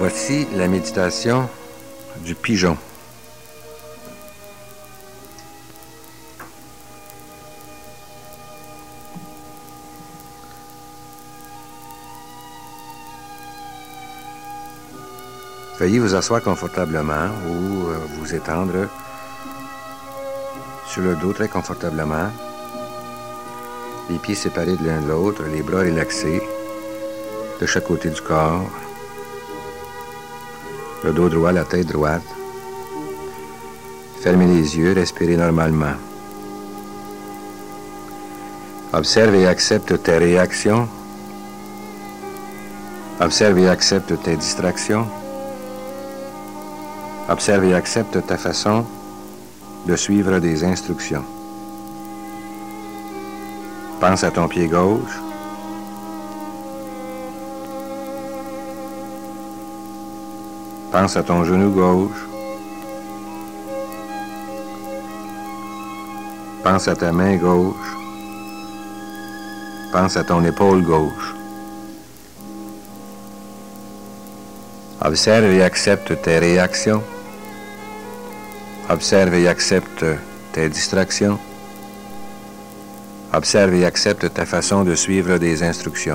Voici la méditation du pigeon. Veuillez vous asseoir confortablement ou vous étendre sur le dos très confortablement, les pieds séparés de l'un de l'autre, les bras relaxés de chaque côté du corps, le dos droit, la tête droite. Fermez les yeux, respirez normalement. Observe et accepte tes réactions. Observe et accepte tes distractions. Observe et accepte ta façon de suivre des instructions. Pense à ton pied gauche. Pense à ton genou gauche. Pense à ta main gauche. Pense à ton épaule gauche. Observe et accepte tes réactions. Observe et accepte tes distractions. Observe et accepte ta façon de suivre des instructions.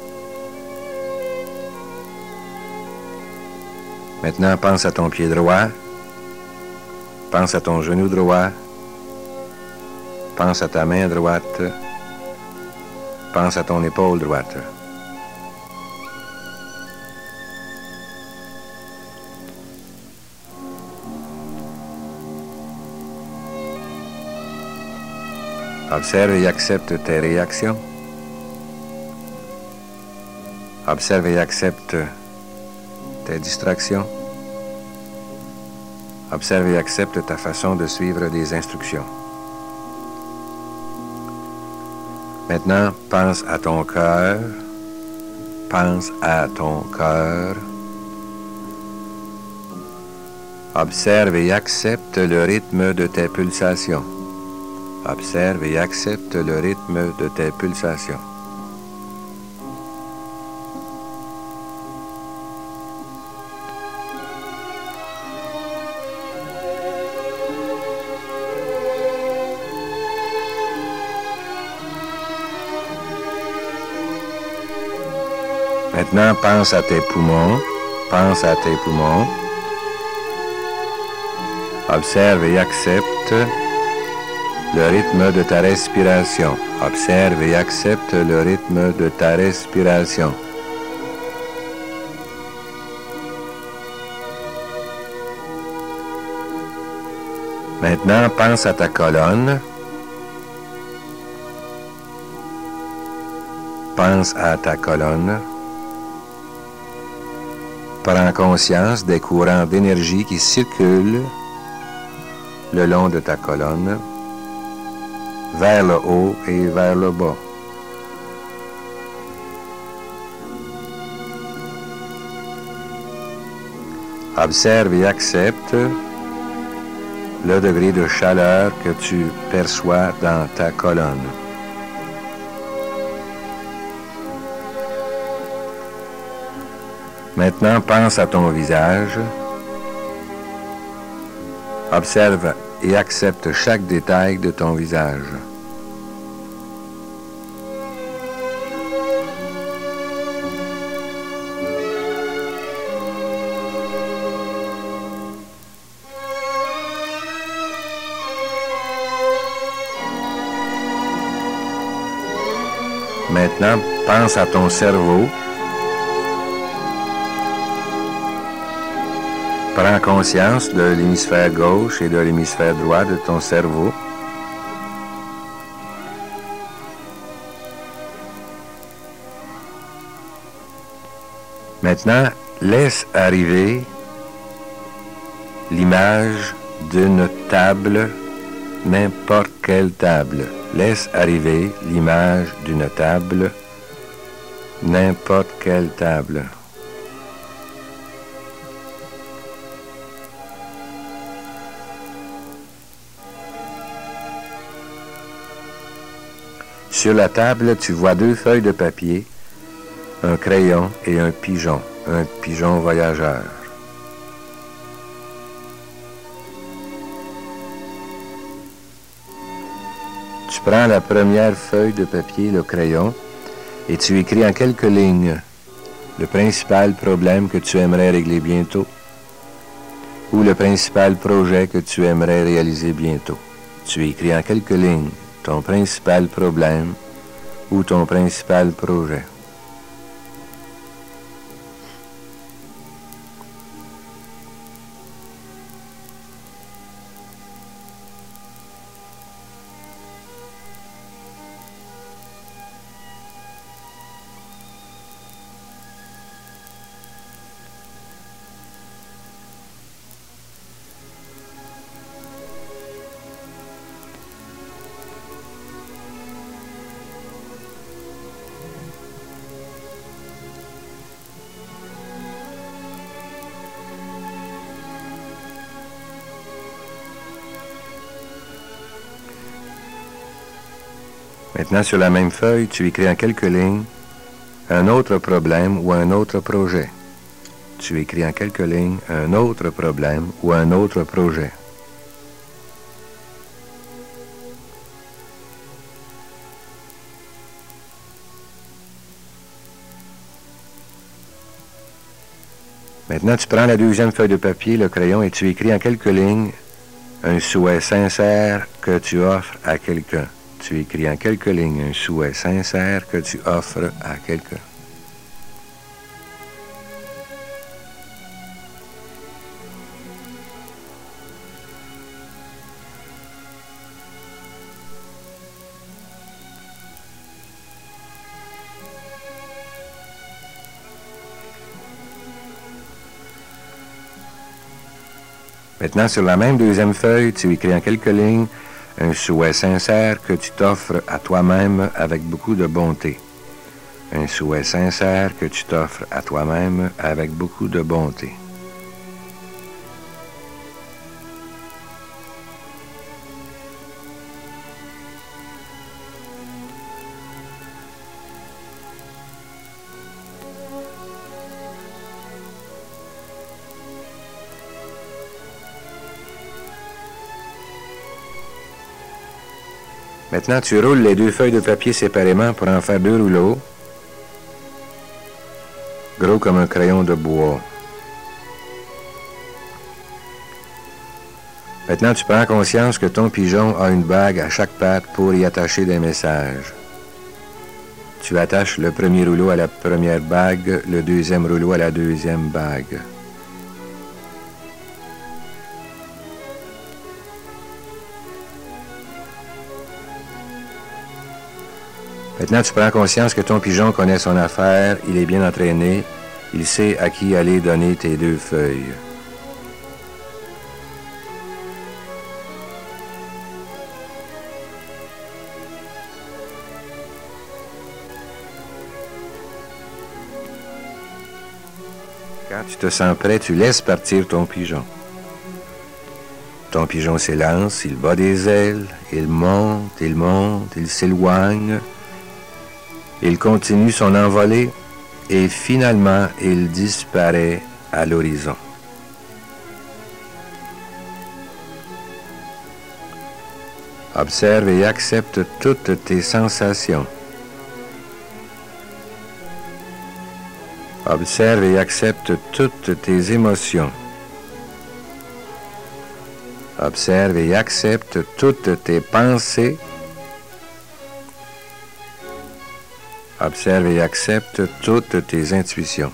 Maintenant, pense à ton pied droit. Pense à ton genou droit. Pense à ta main droite. Pense à ton épaule droite. Observe et accepte tes réactions. Observe et accepte tes distractions. Observe et accepte ta façon de suivre des instructions. Maintenant, pense à ton cœur. Pense à ton cœur. Observe et accepte le rythme de tes pulsations. Observe et accepte le rythme de tes pulsations. Maintenant, pense à tes poumons. Pense à tes poumons. Observe et accepte le rythme de ta respiration. Observe et accepte le rythme de ta respiration. Maintenant, pense à ta colonne. Pense à ta colonne. Prends conscience des courants d'énergie qui circulent le long de ta colonne, vers le haut et vers le bas. Observe et accepte le degré de chaleur que tu perçois dans ta colonne. Maintenant, pense à ton visage. Observe et accepte chaque détail de ton visage. Maintenant, pense à ton cerveau. Prends conscience de l'hémisphère gauche et de l'hémisphère droit de ton cerveau. Maintenant, laisse arriver l'image d'une table, n'importe quelle table. Laisse arriver l'image d'une table, n'importe quelle table. Sur la table, tu vois deux feuilles de papier un crayon et un pigeon voyageur. Tu prends la première feuille de papier, le crayon, et tu écris en quelques lignes le principal problème que tu aimerais régler bientôt ou le principal projet que tu aimerais réaliser bientôt. Tu écris en quelques lignes ton principal problème ou ton principal projet. Maintenant, sur la même feuille, tu écris en quelques lignes un autre problème ou un autre projet. Tu écris en quelques lignes un autre problème ou un autre projet. Maintenant, tu prends la deuxième feuille de papier, le crayon, et tu écris en quelques lignes un souhait sincère que tu offres à quelqu'un. Tu écris en quelques lignes un souhait sincère que tu offres à quelqu'un. Maintenant, sur la même deuxième feuille, tu écris en quelques lignes un souhait sincère que tu t'offres à toi-même avec beaucoup de bonté. Un souhait sincère que tu t'offres à toi-même avec beaucoup de bonté. Maintenant, tu roules les deux feuilles de papier séparément pour en faire deux rouleaux, gros comme un crayon de bois. Maintenant, tu prends conscience que ton pigeon a une bague à chaque patte pour y attacher des messages. Tu attaches le premier rouleau à la première bague, le deuxième rouleau à la deuxième bague. Maintenant, tu prends conscience que ton pigeon connaît son affaire, il est bien entraîné, il sait à qui aller donner tes deux feuilles. Quand tu te sens prêt, tu laisses partir ton pigeon. Ton pigeon s'élance, il bat des ailes, il monte, il s'éloigne. Il continue son envolée et finalement il disparaît à l'horizon. Observe et accepte toutes tes sensations. Observe et accepte toutes tes émotions. Observe et accepte toutes tes pensées. Observe et accepte toutes tes intuitions.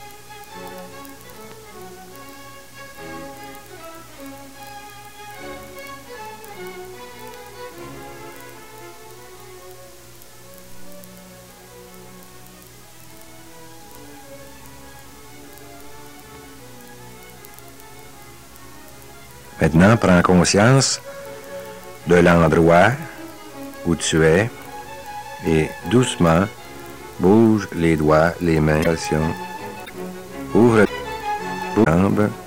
Maintenant, prends conscience de l'endroit où tu es et doucement bouge les doigts, les mains. Ouvre les jambes.